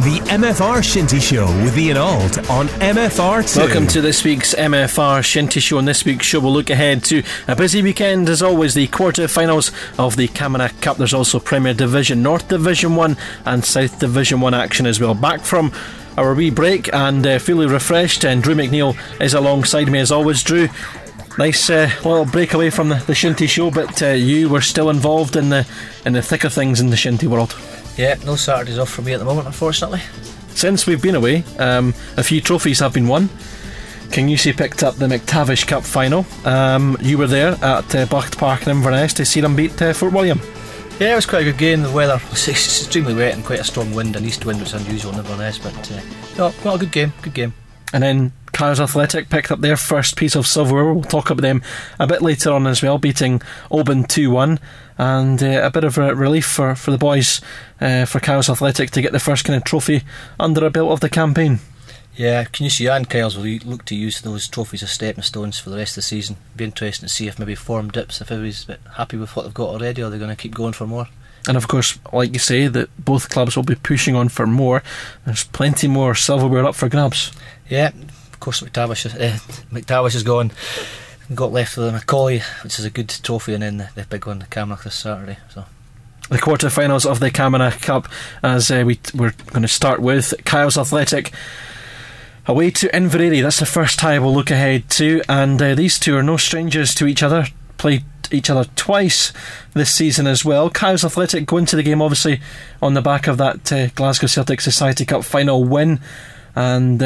The MFR Shinty Show with Ian Auld on MFR2. Welcome to this week's MFR Shinty Show. On this week's show, we'll look ahead to a busy weekend. As always, the quarter-finals of the Camanachd Cup. There's also Premier Division, North Division 1 and South Division 1 action as well. Back from our wee break and fully refreshed, and Drew McNeil is alongside me as always. Drew, nice little break away from the Shinty Show, but you were still involved in the thick of things in the Shinty world. Yeah, no Saturdays off for me at the moment, unfortunately. Since we've been away, a few trophies have been won. Kingussie picked up the McTavish Cup final. You were there at Bucht Park in Inverness to see them beat Fort William. Yeah, it was quite a good game. The weather was extremely wet and quite a strong wind, an east wind, which is unusual in Inverness, but well, a good game. And then Cowes Athletic picked up their first piece of silverware. We'll talk about them a bit later on as well, beating Oban 2-1, and a bit of a relief for the boys, for Cowes Athletic to get the first kind of trophy under a belt of the campaign. Yeah, Kingussie and Cowes will look to use those trophies as stepping stones for the rest of the season. Be interesting to see if maybe form dips, if everybody's a bit happy with what they've got already, or they're going to keep going for more. And of course, like you say, that both clubs will be pushing on for more. There's plenty more silverware up for grabs. Yeah, of course McTavish is gone. Got left with the Macaulay, which is a good trophy, and then the big one, the Camanachd, this Saturday. So the quarter-finals of the Camanachd Cup, as we're going to start with Cowes Athletic away to Inveraray. That's the first tie we'll look ahead to, and these two are no strangers to each other. Played each other twice this season as well. Cowes Athletic go into the game obviously on the back of that Glasgow Celtic Society Cup final win, and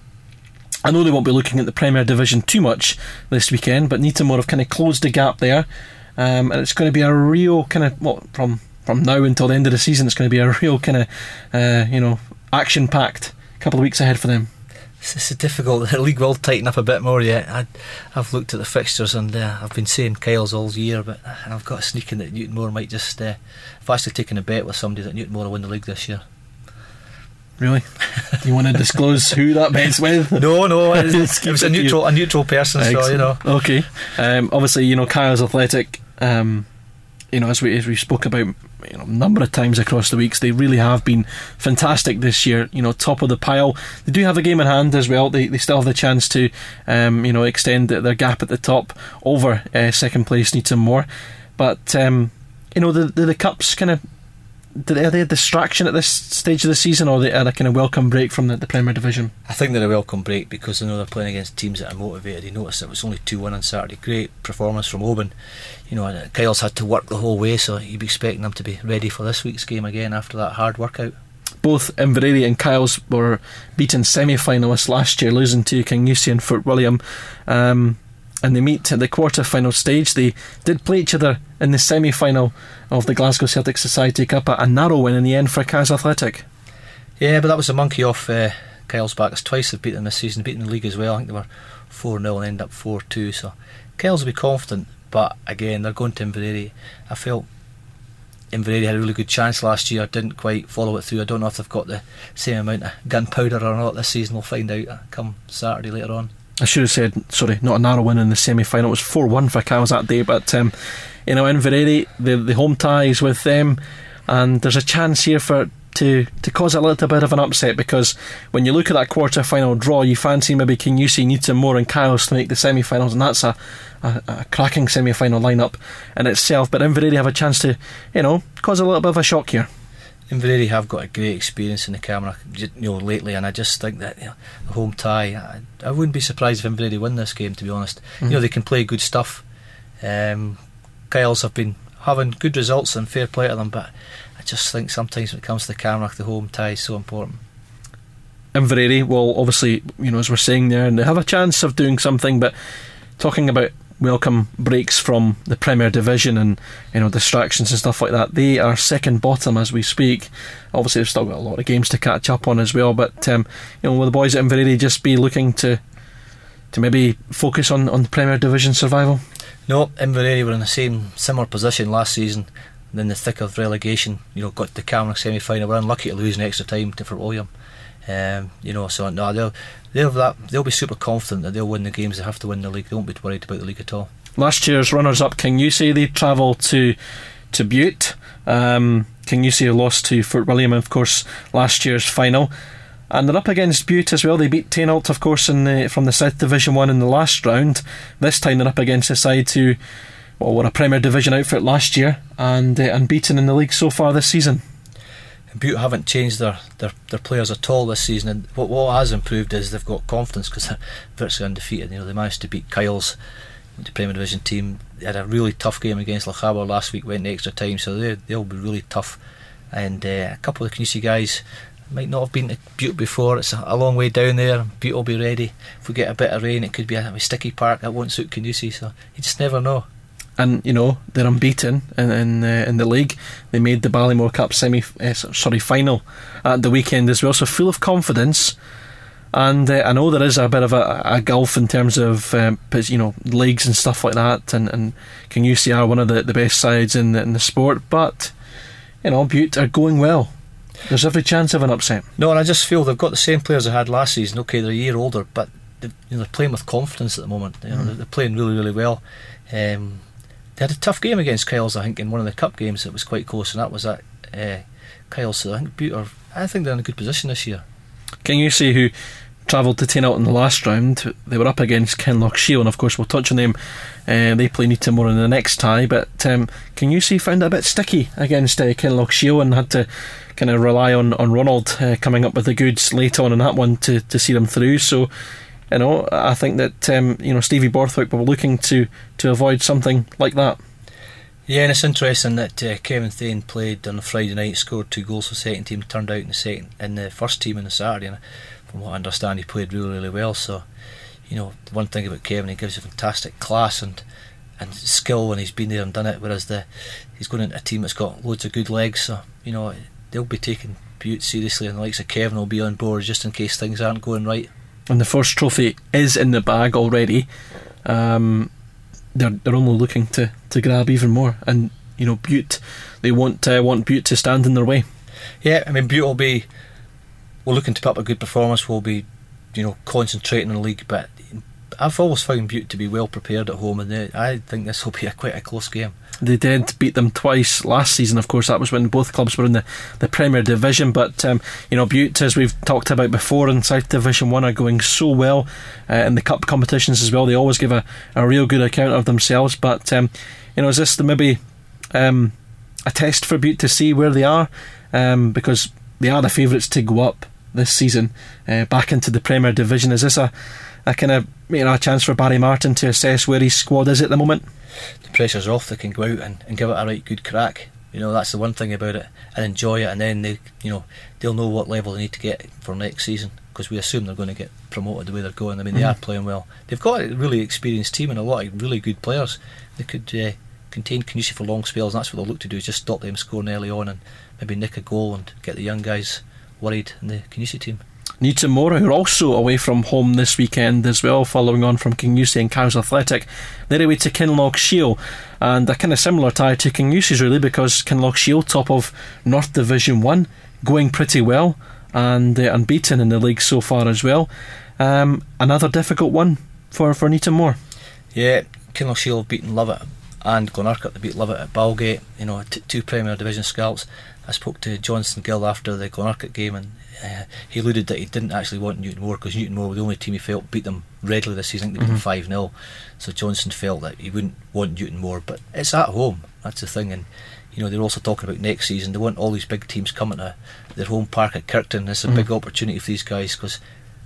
I know they won't be looking at the Premier Division too much this weekend, but Neatamore have kind of closed the gap there, and it's going to be a real kind of, from now until the end of the season, it's going to be a real kind of action-packed couple of weeks ahead for them. It's difficult. The league will tighten up a bit more yet. I've looked at the fixtures, and I've been saying Kyles all year, but I've got a sneaking that Newtonmore might just I've actually taken a bet with somebody that Newtonmore will win the league this year. Really? Do you want to disclose who that bet's with? No, it was a neutral person. Excellent. So okay. Obviously, Cowes Athletic, as we spoke about a number of times across the weeks, they really have been fantastic this year. Top of the pile. They do have a game in hand as well. They still have the chance to extend their gap at the top over second place Neatamore. But the Cups kind of, are they a distraction at this stage of the season, or are they a kind of welcome break from the Premier Division? I think they're a welcome break because they know they're playing against teams that are motivated. You notice it was only 2-1 on Saturday. Great performance from Oban. Kyle's had to work the whole way, so you'd be expecting them to be ready for this week's game again after that hard workout. Both Inveraray and Kyles were beaten semi-finalists last year, losing to Kingussie and Fort William. And they meet at the quarter-final stage. They did play each other in the semi-final of the Glasgow Celtic Society Cup, a narrow win in the end for Cowes Athletic. Yeah, but that was a monkey off Kyle's back. It's twice they've beaten them this season, beaten the league as well. I think they were 4-0 and ended up 4-2, so Kyles will be confident, but again, they're going to Inveraray. I felt Inveraray had a really good chance last year, didn't quite follow it through. I don't know if they've got the same amount of gunpowder or not this season. We'll find out come Saturday later on. I should have said, sorry, not a narrow win in the semi-final. It was 4-1 for Cowes that day, but Inveraray, the home ties with them, and there's a chance here to cause a little bit of an upset, because when you look at that quarter-final draw, you fancy maybe Kingussie, Neatamore and Cowes to make the semi-finals, and that's a cracking semi-final lineup in itself. But Inveraray have a chance to cause a little bit of a shock here. Inveraray have got a great experience in the Camanachd lately, and I just think that the home tie, I wouldn't be surprised if Inveraray win this game, to be honest. Mm-hmm. They can play good stuff. Kyles have been having good results, and fair play to them, but I just think sometimes when it comes to the Camanachd, the home tie is so important. Inveraray will obviously, as we're saying there, and they have a chance of doing something, but talking about welcome breaks from the Premier Division and distractions and stuff like that, they are second bottom as we speak. Obviously they've still got a lot of games to catch up on as well, but will the boys at Inveraray just be looking to maybe focus on the Premier Division survival? No, Inveraray were in the similar position last season, and in the thick of relegation, got the Camanachd semi-final. We're unlucky to lose in extra time to Fort William. So no, they'll be super confident that they'll win the games. They have to win the league. They won't be worried about the league at all. Last year's runners-up Kingussie, they travel to Butte. Kingussie lost to Fort William, of course, last year's final. And they're up against Bute as well. They beat Tainault, of course, from the South Division 1 in the last round. This time they're up against a side who were a Premier Division outfit last year and unbeaten in the league so far this season. Bute haven't changed their players at all this season, and what has improved is they've got confidence because they're virtually undefeated. They managed to beat Kyles, the Premier Division team. They had a really tough game against Lochaber last week, went in extra time, so they'll be really tough. And a couple of Kingussie guys might not have been to Bute before. It's a long way down there. Bute will be ready. If we get a bit of rain, it could be a sticky park. That won't suit Kingussie, so you just never know. And they're unbeaten in the league. They made the Ballymore Cup final at the weekend as well, so full of confidence. And I know there is a bit of a gulf in terms of leagues and stuff like that, and Kingussie are one of the best sides in the sport, but Bute are going well. There's every chance of an upset. No, and I just feel they've got the same players they had last season. Okay, they're a year older, but they're playing with confidence at the moment. They're playing really, really well. They had a tough game against Kyles, I think, in one of the cup games. It was quite close, and that was at Kyles. So I think they're in a good position this year. Kingussie, who travelled to Tainault in the last round, they were up against Kinlochshiel, and of course we'll touch on them. They play Neatonmore in the next tie, but Kingussie found it a bit sticky against Kinlochshiel and had to kind of rely on Ronald coming up with the goods late on in that one to see them through. So I think that Stevie Borthwick will be looking to avoid something like that. Yeah, and it's interesting that Kevin Thane played on a Friday night, scored 2 goals for the second team, turned out in the first team on the Saturday, and from what I understand he played really, really well. So the one thing about Kevin, he gives you fantastic class and skill when he's been there and done it, whereas he's going into a team that's got loads of good legs, so they'll be taking Bute seriously, and the likes of Kevin will be on board just in case things aren't going right. And the first trophy is in the bag already. They're only looking to grab even more, and Bute, they want Bute to stand in their way. Yeah, I mean Bute we're looking to put up a good performance. We'll be concentrating on the league, but I've always found Bute to be well prepared at home, and I think this will be quite a close game. They did beat them twice last season. Of course, that was when both clubs were in the Premier Division. But Bute, as we've talked about before, in South Division 1 are going so well in the cup competitions as well. They always give a real good account of themselves. But is this maybe a test for Bute to see where they are? Because they are the favourites to go up this season back into the Premier Division. Is this a kind of a chance for Barry Martin to assess where his squad is at the moment? The pressure's off. They can go out and give it a right good crack. That's the one thing about it, and enjoy it, and then they'll know what level they need to get for next season, because we assume they're going to get promoted the way they're going. I mean, they are playing well. They've got a really experienced team and a lot of really good players. They could contain Kingussie for long spells, and that's what they'll look to do, is just stop them scoring early on and maybe nick a goal and get the young guys worried in the Kingussie team. Neatonmore, who are also away from home this weekend as well, following on from Kingussie and Cowes Athletic. They're away to Kinlochshiel, and a kind of similar tie to Kingussie's really, because Kinlochshiel, top of North Division 1, going pretty well and unbeaten in the league so far as well. Another difficult one for Neatonmore. Yeah, Kinlochshiel have beaten Lovat and Glenurquhart. They beat Lovat at Balgate, 2 Premier Division scalps. I spoke to Johnson Gill after the Glenurquhart game, and he alluded that he didn't actually want Neatonmore, because Neatonmore were the only team he felt beat them regularly this season. I think they beat them 5-0, so Johnson felt that he wouldn't want Neatonmore, but it's at home, that's the thing. And they're also talking about next season. They want all these big teams coming to their home park at Kirkton. It's a big opportunity for these guys, because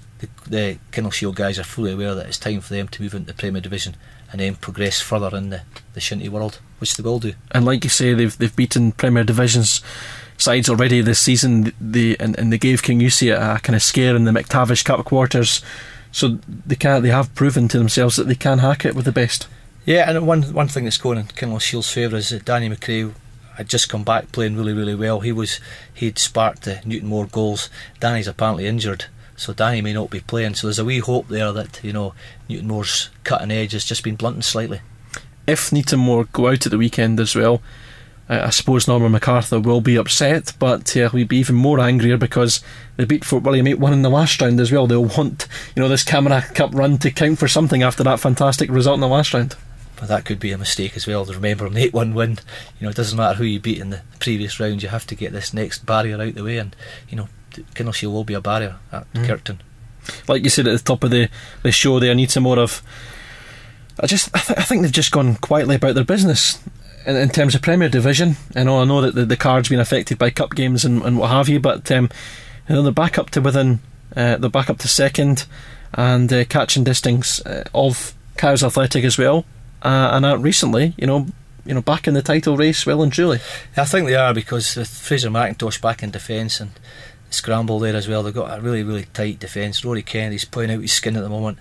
the Kinlochshiel guys are fully aware that it's time for them to move into the Premier Division and then progress further in the shinty world, which they will do. And like you say, they've beaten Premier Divisions sides already this season. They gave Kingussie a kind of scare in the McTavish Cup quarters, so they have proven to themselves that they can hack it with the best. Yeah, and one thing that's going in Kinlochshiel's favour is that Danny McRae had just come back playing really, really well. He'd sparked the Neatonmore goals. Danny's apparently injured, so Danny may not be playing, so there's a wee hope there that Neatonmore's cutting edge has just been blunted slightly. If Neatonmore go out at the weekend as well, I suppose Norman MacArthur will be upset, but he'll be even more angrier because they beat Fort William 8-1 in the last round as well. They'll want this Camanachd Cup run to count for something after that fantastic result in the last round. But that could be a mistake as well. Remember, an 8-1 win, it doesn't matter who you beat in the previous round, you have to get this next barrier out the way, and Kinlochshiel will be a barrier at Kirkton. Like you said at the top of the show there, need some more of... I think they've just gone quietly about their business in terms of Premier Division. I know that the card's been affected by cup games and what have you, but they're back up to they're back up to second and catching distance of Cowes Athletic as well, and recently, back in the title race, well and truly. I think they are, because with Fraser McIntosh back in defence and scramble there as well, they've got a really, really tight defence. Rory Kennedy's playing out his skin at the moment.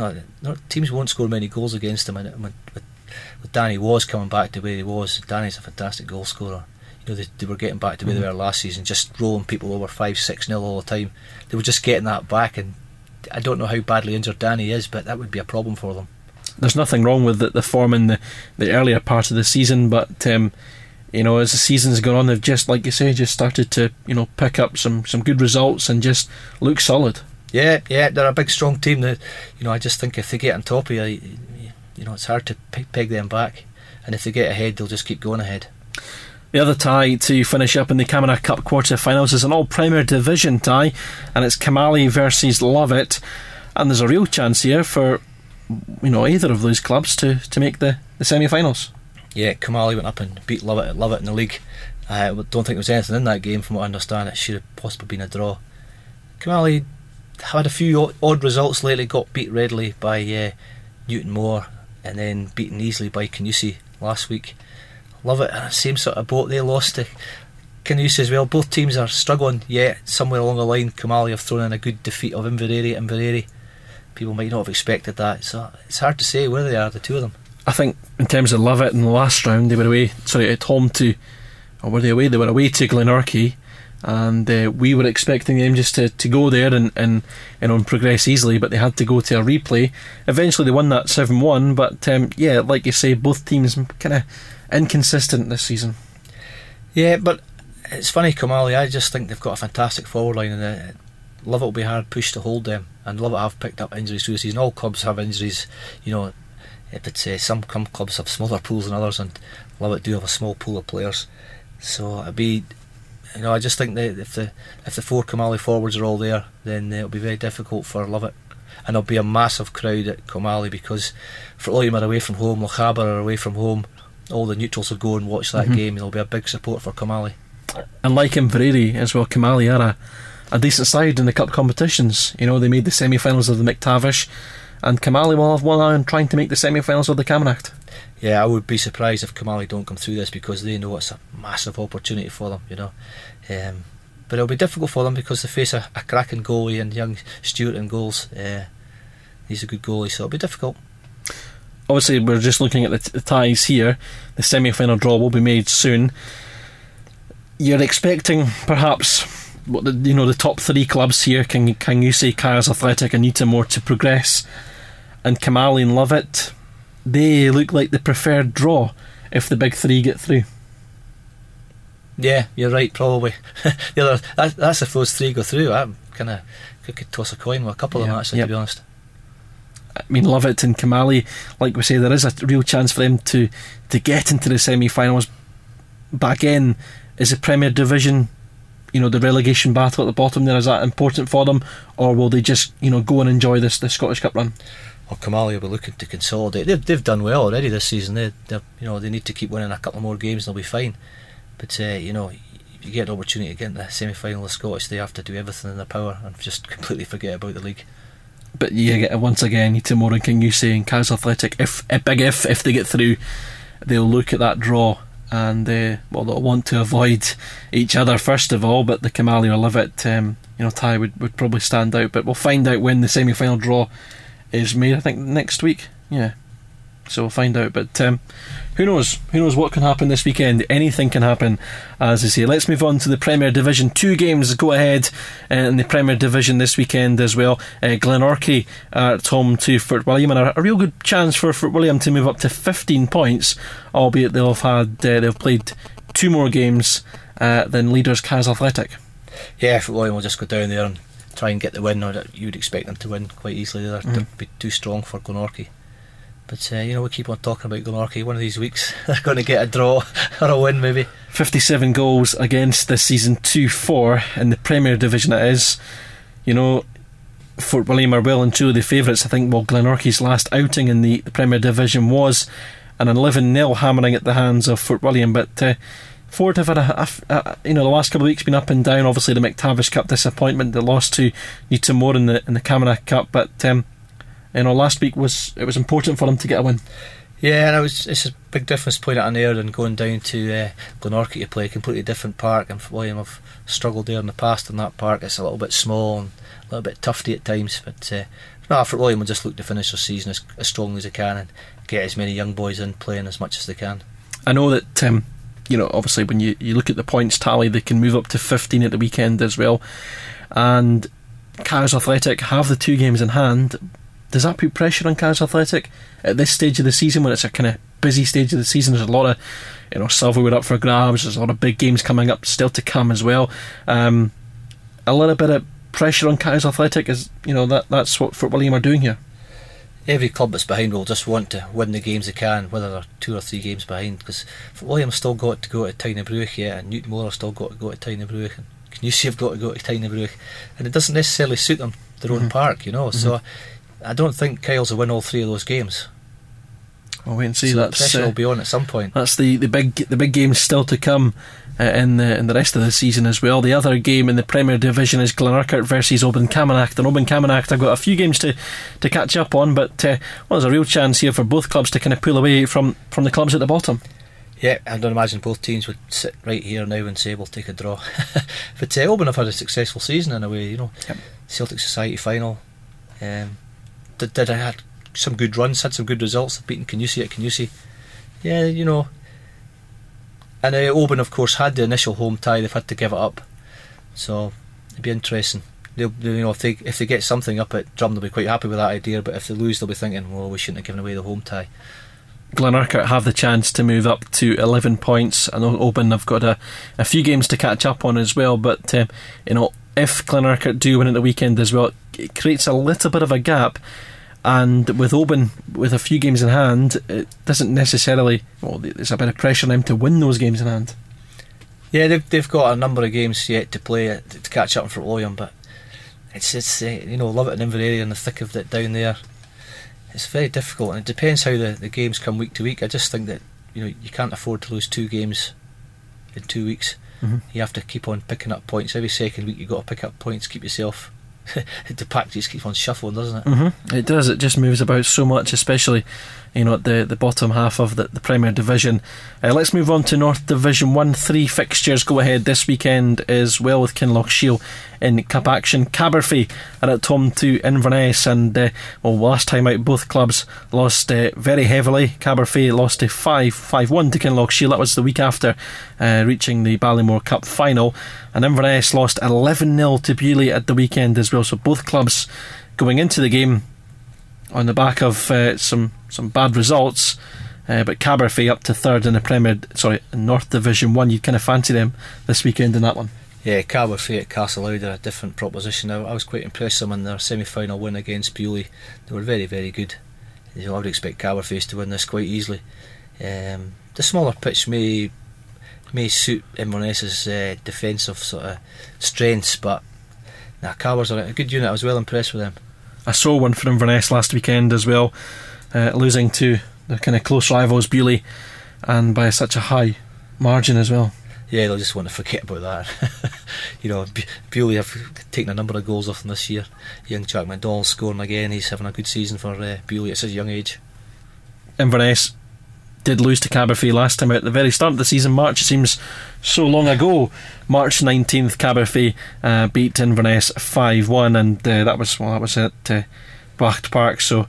Teams won't score many goals against him, and with Danny Was coming back to where he was, Danny's a fantastic goal scorer. They were getting back to where they were last season, just rolling people over 5-6-0 all the time. They were just getting that back, and I don't know how badly injured Danny is, but that would be a problem for them. There's nothing wrong with the form in the earlier part of the season, but as the season's gone on, they've just, like you say, just started to pick up some good results and just look solid. Yeah, they're a big, strong team. That I just think if they get on top of you, it's hard to peg them back, and if they get ahead, they'll just keep going ahead. The other tie to finish up in the Camanachd Cup quarter-finals is an all-Premier Division tie, and it's Camally versus Lovett, and there's a real chance here for either of those clubs to make the semi-finals. Yeah, Camally went up and beat Lovett in the league. I don't think there was anything in that game, from what I understand. It should have possibly been a draw. Camally had a few odd results lately, got beat readily by Newton Moore, and then beaten easily by Canusi last week. Lovett, same sort of boat, they lost to Canusi as well. Both teams are struggling, yet somewhere along the line Camally have thrown in a good defeat of Inveraray at Inveraray. People might not have expected that, so it's hard to say where they are, the two of them. I think in terms of Lovett in the last round, they were away, at home to, or were they away? They were away to Glenorchy, and we were expecting them just to go there and progress easily, but they had to go to a replay. Eventually they won that 7-1, but like you say, both teams kind of inconsistent this season. Yeah, but it's funny, Camally, I just think they've got a fantastic forward line, and Lovett will be hard pushed to hold them, and Lovett have picked up injuries through the season. All clubs have injuries, but some clubs have smaller pools than others, and Lovett do have a small pool of players, so it'd be, I just think that if the four Camally forwards are all there, then it'll be very difficult for Lovett, and there'll be a massive crowd at Camally, because Fort William are away from home, Lochaber are away from home. All the neutrals will go and watch that game. There'll be a big support for Camally. And like Inveraray as well, Camally are a decent side in the cup competitions. They made the semi-finals of the McTavish, and Camally will have one eye on trying to make the semi-finals of the Camanachd. Yeah, I would be surprised if Camally don't come through this, because they know it's a massive opportunity for them, but it'll be difficult for them because they face a cracking goalie and young Stewart in goals. He's a good goalie, so it'll be difficult. Obviously, we're just looking at the ties here. The semi-final draw will be made soon. You're expecting perhaps the top three clubs here, can you say Cowes Athletic and Newton Moore, to progress, and Camally and Lovett, they look like the preferred draw if the big three get through. Yeah, you're right, probably. That's if those three go through. I kind of could toss a coin with a couple of them, actually, to be honest. I mean, Lovett and Camally, like we say, there is a real chance for them to get into the semi-finals. But again, is the Premier Division, the relegation battle at the bottom there, is that important for them, or will they just go and enjoy the Scottish Cup run? Well, Camally will be looking to consolidate. They've done well already this season. They need to keep winning a couple more games and they'll be fine. But if you get an opportunity to get into the semi-final of Scottish, they have to do everything in their power and just completely forget about the league. But once again, Newton Moore and Canusi and Cowes Athletic, if they get through, they'll look at that draw and they'll want to avoid each other first of all. But the Camally or Lovett tie would probably stand out. But we'll find out when the semi-final draw is made. I think next week. Yeah. So we'll find out, but who knows what can happen this weekend. Anything can happen, as I say. Let's move on to the Premier Division. 2 games go ahead in the Premier Division this weekend as well. Glenorchy are at home to Fort William, and a real good chance for Fort William to move up to 15 points, albeit they've played 2 more games than leaders Cowes Athletic. Yeah, Fort William will just go down there and try and get the win, or you would expect them to win quite easily. They'd be too strong for Glenorchy. But we keep on talking about Glenorchy. One of these weeks they're going to get a draw or a win maybe. 57 goals against this season, 2-4 in the Premier Division it is. Fort William are well and truly the favourites. I think Glenorchy's last outing in the Premier Division was an 11-0 hammering at the hands of Fort William, but Fort have had the last couple of weeks been up and down. Obviously the McTavish Cup disappointment, the loss to Newtonmore in the Camanachd Cup, but last week was important for them to get a win. Yeah, and it's a big difference playing it on air and going down to Glenorchy to play a completely different park. And Fort William have struggled there in the past in that park. It's a little bit small and a little bit tufty at times, but Fort William will just look to finish their season as strongly as they can and get as many young boys in playing as much as they can. I know that obviously when you look at the points tally, they can move up to 15 at the weekend as well, and Cowes Athletic have the 2 games in hand. Does that put pressure on Cowes Athletic at this stage of the season, when it's a kind of busy stage of the season? There's a lot of silverware up for grabs, there's a lot of big games coming up still to come as well. A little bit of pressure on Cowes Athletic, is that's what Fort William are doing here. Every club that's behind will just want to win the games they can, whether they're 2 or 3 games behind, because Fort William still got to go to Tynebruch yet, and Newtonmore have still got to go to Tynebruch, and Canusie have got to go to Tynebruch, and it doesn't necessarily suit them, their own park, So I don't think Kyles will win all 3 of those games. We'll wait and see. So That's pressure will be on at some point. That's the big games still to come in the rest of the season as well. The other game in the Premier Division is Glenurquhart versus Oban Camanachd, and Oban Camanachd have got a few games to catch up on, but there's a real chance here for both clubs to kind of pull away from the clubs at the bottom. Yeah, I don't imagine both teams would sit right here now and say we'll take a draw. But Oban have had a successful season in a way, Yep. Celtic Society final. Did had some good runs, had some good results, beating Canusie at Canusie. Yeah, And Oban, of course, had the initial home tie. They've had to give it up, so it'd be interesting. If they get something up at Drum, they'll be quite happy with that idea. But if they lose, they'll be thinking, well, we shouldn't have given away the home tie. Glenurquhart have the chance to move up to 11 points. I know Oban have got a few games to catch up on as well, but if Glenurquhart do win at the weekend as well, it creates a little bit of a gap. And with Oban with a few games in hand, it doesn't necessarily, there's a bit of pressure on them to win those games in hand. Yeah, they've got a number of games yet to play to catch up for William, but it's Lovat and Inveraray in the thick of it down there. It's very difficult, and it depends how the games come week to week. I just think that you can't afford to lose 2 games in 2 weeks. Mm-hmm. You have to keep on picking up points every second week. You've got to pick up points, keep yourself. The pack just keeps on shuffling, doesn't it? Mm-hmm. It does. It just moves about so much, especially at the bottom half of the Premier Division. Let's move on to North Division 1. 3 fixtures go ahead this weekend as well, with Kinlochshiel in cup action. Caberfeidh are at home to Inverness, and last time out both clubs lost very heavily. Caberfeidh lost to 5-1 to Kinlochshiel. That was the week after reaching the Ballymore Cup final, and Inverness lost 11-0 to Bewley at the weekend as well. So both clubs going into the game on the back of some bad results, but Caberfeidh up to 3rd in in North Division 1. You'd kind of fancy them this weekend in that one. Yeah, Caberfeidh at Castleloud are a different proposition. I was quite impressed with them in their semi-final win against Bewley. They were very, very good. I would expect Caberfeidh to win this quite easily. The smaller pitch may suit Inverness's defensive sort of strengths, but Cabers are a good unit. I was well impressed with them. I saw one for Inverness last weekend as well, losing to the kind of close rivals Bewley, and by such a high margin as well. Yeah, they'll just want to forget about that. Bewley have taken a number of goals off them this year. Young Jack McDonald scoring again. He's having a good season for Bewley at such a young age. Inverness did lose to Caberfeidh last time out at the very start of the season. March, it seems so long ago. March 19th, Caberfeidh beat Inverness 5-1, and that was at Bacht Park. So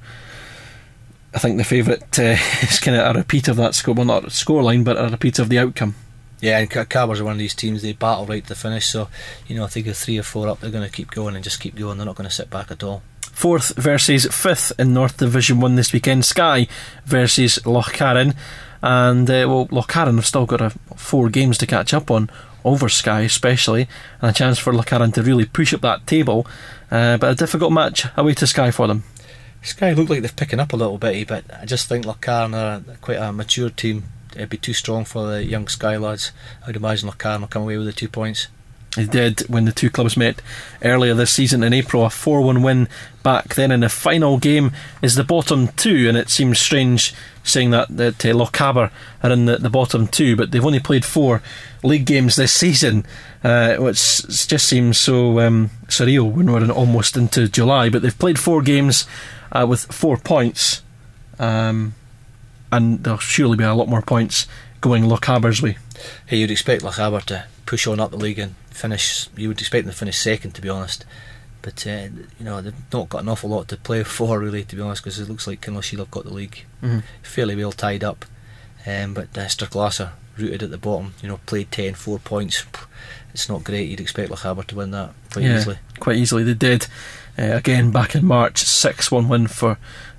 I think the favourite is kind of a repeat of that score. Well, not a scoreline, but a repeat of the outcome. Yeah, and Cabers are one of these teams, they battle right to the finish, so if they go 3 or 4 up, they're going to keep going and just keep going. They're not going to sit back at all. 4th versus 5th in North Division 1 this weekend. Skye versus Lochcarron, and Lochcarron have still got 4 games to catch up on over Skye especially, and a chance for Lochcarron to really push up that table, but a difficult match away to Skye for them. Sky look like they're picking up a little bit, but I just think Lochcarn are quite a mature team. It'd be too strong for the young Sky lads. I'd imagine Lochcarn will come away with the 2 points. They did when the two clubs met earlier this season in April, a 4-1 win back then. In the final game is the bottom two, and it seems strange saying that Lochaber are in the bottom two, but they've only played 4 league games this season, which just seems so surreal when we're almost into July. But they've played 4 games with 4 points, and there'll surely be a lot more points going Lochaber's way. Hey, you'd expect Lochaber to push on up the league and finish. You would expect them to finish second, to be honest. But they've not got an awful lot to play for, really, to be honest, because it looks like Kinlochshiel have got the league fairly well tied up. But Sturglass rooted at the bottom. Played 10, 4 points. It's not great. You'd expect Lochaber to win that easily. Quite easily. They did. Again, back in March, 6-1 win for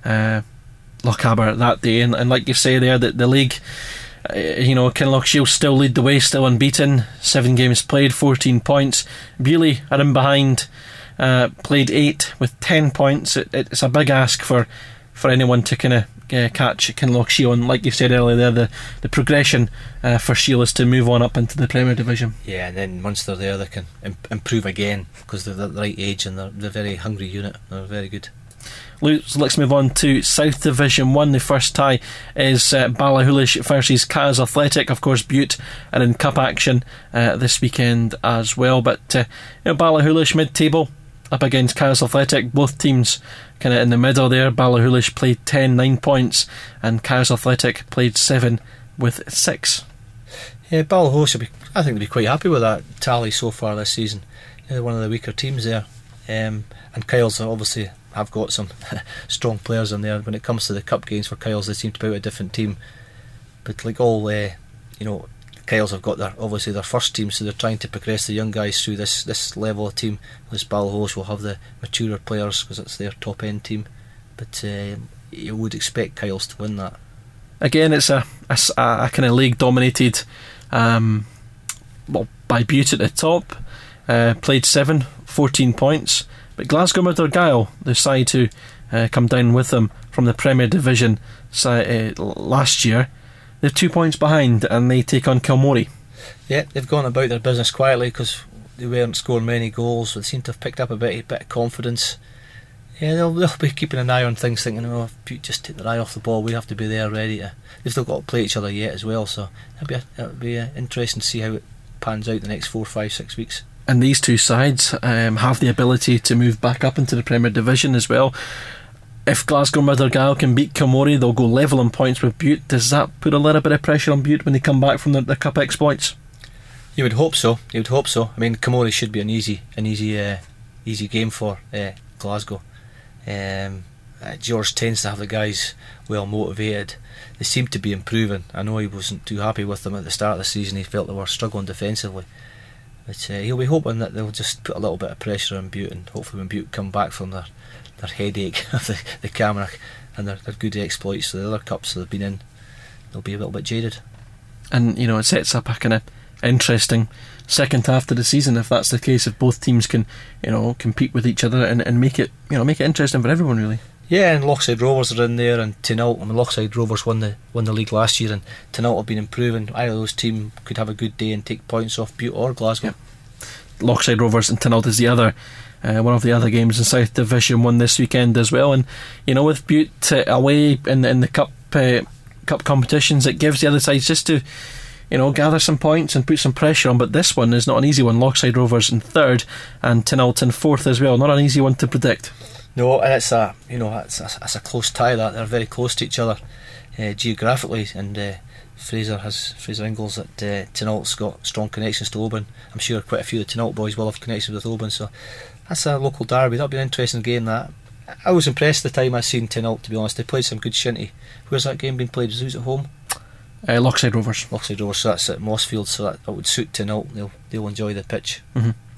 Lochaber that day. And like you say there, the league, Kinlochshiel still lead the way, still unbeaten. 7 games played, 14 points. Beaulieu are in behind, played 8 with 10 points. It's a big ask for anyone to kind of catch Kinlochshiel, and like you said earlier there, the progression for Shiel is to move on up into the Premier Division. Yeah, and then once they're there, they can improve again, because they're the right age and they're a very hungry unit. They're very good. Let's move on to South Division 1. The first tie is Ballachulish versus Caius Athletic. Of course, Bute are in cup action this weekend as well. But Ballachulish mid-table up against Caius Athletic. Both teams kind of in the middle there. Ballachulish played 10, 9 points, and Caius Athletic played 7 with 6. Yeah, Ballachulish, I think they'll be quite happy with that tally so far this season. They're one of the weaker teams there. And Caius obviously have got some strong players in there. When it comes to the cup games for Caius, they seem to be out a different team. But like all, Caius have got their first team, so they're trying to progress the young guys through this level of team. This Ballachulish will have the maturer players because it's their top end team. But you would expect Caius to win that. Again, it's a kind of league dominated by Bute at the top. Played 7, 14 points. But Glasgow Mothergyle, the side who come down with them from the Premier Division last year, they're 2 points behind and they take on Kilmorey. Yeah, they've gone about their business quietly because they weren't scoring many goals. They seem to have picked up a bit of confidence. Yeah, they'll be keeping an eye on things, thinking, if Bute just take their eye off the ball, we have to be there ready to. They've still got to play each other yet as well, so it'll be interesting to see how it pans out the next 4, 5, 6 weeks. And these two sides have the ability to move back up into the Premier Division as well. If Glasgow Mothergyle can beat Kilmorey, they'll go level on points with Bute. Does that put a little bit of pressure on Bute when they come back from their cup exploits? You would hope so. I mean, Kilmorey should be an easy game for Glasgow. George tends to have the guys well motivated. They seem to be improving. I know he wasn't too happy with them at the start of the season. He felt they were struggling defensively. But he'll be hoping that they'll just put a little bit of pressure on Bute, and hopefully when Bute come back from their headache of the Camanachd and their good exploits to the other cups they've been in, they'll be a little bit jaded. And it sets up a kind of interesting second half to the season if that's the case, if both teams can compete with each other and make it interesting for everyone, really. Yeah, and Lochside Rovers are in there, and Tinault. I mean, Lochside Rovers won the league last year, and Tinault have been improving. Either of those teams could have a good day and take points off Bute or Glasgow. Yep. Lochside Rovers and Tinault is the other one of the other games in South Division 1 this weekend as well. And with Bute away in the cup competitions, it gives the other sides just to gather some points and put some pressure on. But this one is not an easy one. Lochside Rovers in 3rd and Tinault in 4th as well. Not an easy one to predict. No, and it's a close tie. That they're very close to each other geographically, and Fraser Ingles at Tinault's got strong connections to Oban. I'm sure quite a few of the Tinault boys will have connections with Oban, so that's a local derby. That'll be an interesting game. That I was impressed the time I seen Tinault, to be honest. They played some good shinty. Where's that game being played? Who's at home? Lochside Rovers. So that's at Mossfield, so that would suit Tinault. They'll enjoy the pitch. Mm-hmm.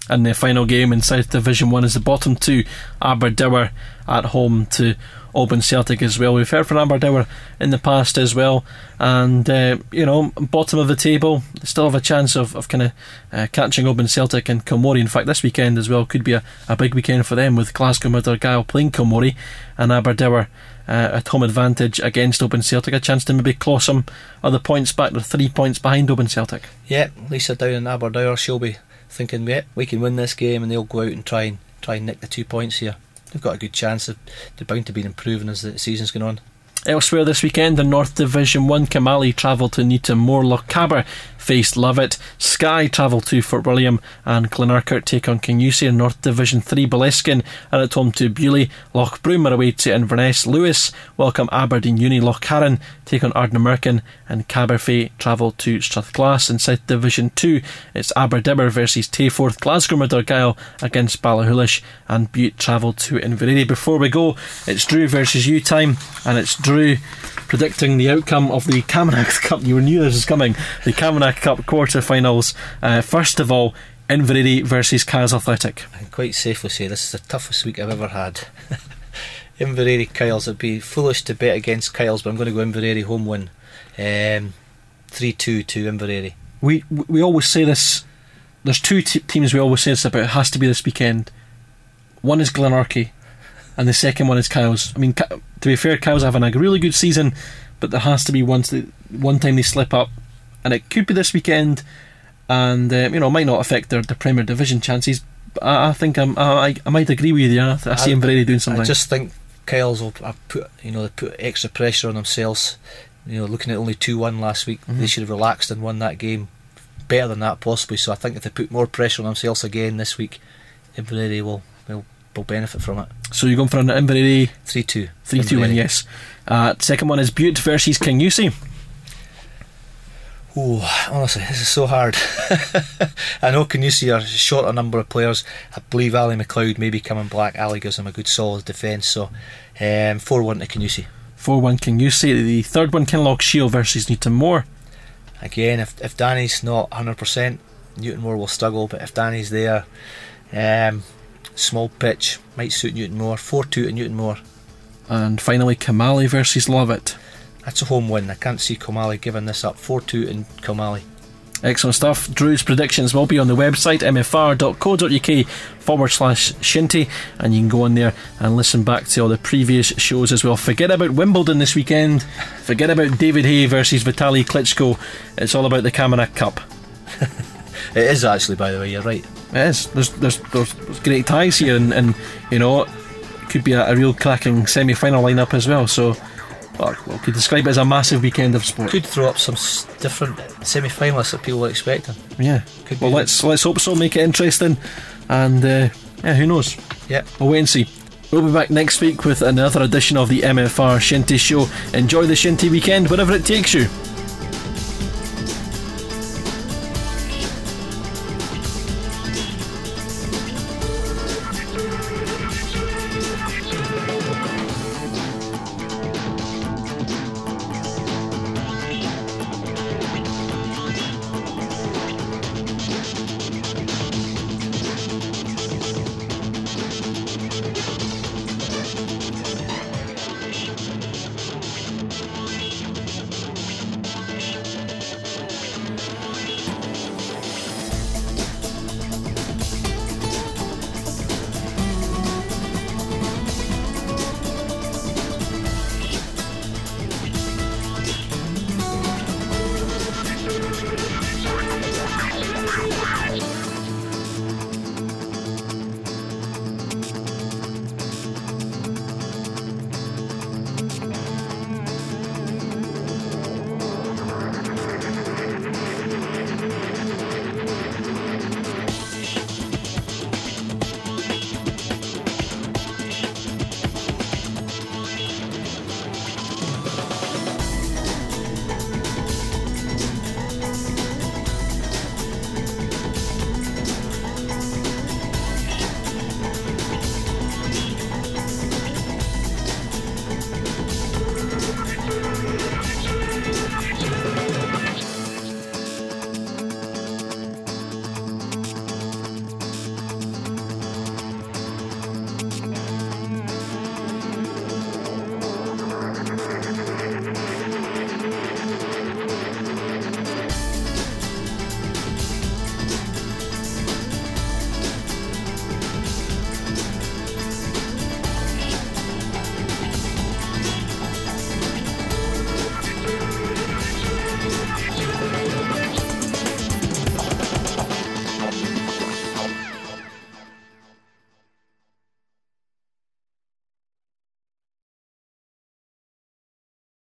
And the final game in South Division 1 is the bottom two, Aberdour at home to Oban Celtic as well. We've heard from Aberdour in the past as well, and bottom of the table, they still have a chance of kind of catching Oban Celtic and Kilmorey. In fact, this weekend as well could be a big weekend for them, with Glasgow Mothergill playing Kilmorey and Aberdour at home advantage against Oban Celtic, a chance to maybe claw some other points back. They're 3 points behind Oban Celtic. Yeah, Lisa down in Aberdour, she'll be thinking, yeah, we can win this game, and they'll go out and try and nick the 2 points here. They've got a good chance. They're bound to be improving as the season's going on. Elsewhere this weekend in North Division 1, Camally travel to Newtonmore, Lochaber faced Lovett, Skye travel to Fort William, and Glenurquhart take on Kingussie. In North Division 3, Boleskine are at home to Bewley, Lochbroom are away to Inverness, Lewis welcome Aberdeen Uni, Lochcarron take on Ardnamurchan, and Caberfay travel to Strathglass. In South Division 2, it's Aberdour versus Tayforth, Glasgow Mothergill against Ballachulish, and Butte travel to Inveraray. Before we go, it's Drew versus you time, and it's Drew predicting the outcome of the Camanachd Cup. You knew this was coming. The Camanachd Cup quarter-finals. First of all, Inveraray versus Kyles Athletic. I can quite safely say this is the toughest week I've ever had. Inveraray Kyles, it'd be foolish to bet against Kyles, but I'm going to go Inveraray home win, 3-2 to Inveraray. We always say this. There's two teams we always say this about. It has to be this weekend. One is Glenorchy, and the second one is Kyles. I mean, to be fair, Kyles are having a really good season, but there has to be one time they slip up, and it could be this weekend, and it might not affect their Premier Division chances. But I think I might agree with you. I see Inveraray doing something. I just think Kyles will they put extra pressure on themselves. Looking at only 2-1 last week, they should have relaxed and won that game better than that possibly. So I think if they put more pressure on themselves again this week, Inveraray will benefit from it. So you're going for an Inveraray 3-2. 3-2 win, yes. Second one is Butte versus Kingussie. Oh, honestly, this is so hard. I know Kingussie are short a number of players. I believe Ali McLeod may be coming back. Ali gives them a good solid defence. So 4-1 to Kingussie. 4-1 Kingussie. The third one, Kinloch Shield versus Newtonmore. Again, if Danny's not 100%, Newtonmore will struggle. But if Danny's there, small pitch might suit Newtonmore. 4-2 to Newtonmore. And finally, Camally versus Lovett. That's a home win. I can't see Kilmally giving this up. 4-2 in Kilmally. Excellent stuff. Drew's predictions will be on the website mfr.co.uk/Shinty, and you can go on there and listen back to all the previous shows as well. Forget about Wimbledon this weekend. Forget about David Hay versus Vitaly Klitschko. It's all about the Camanachd Cup. It is actually, by the way, you're right. It is. There's great ties here, and it could be a real cracking semi-final lineup as well. So we could describe it as a massive weekend of sport. Could throw up some different semi-finalists that people are expecting. Yeah. Well, let's hope so. Make it interesting, and who knows? Yeah. We'll wait and see. We'll be back next week with another edition of the MFR Shinty Show. Enjoy the Shinty weekend wherever it takes you.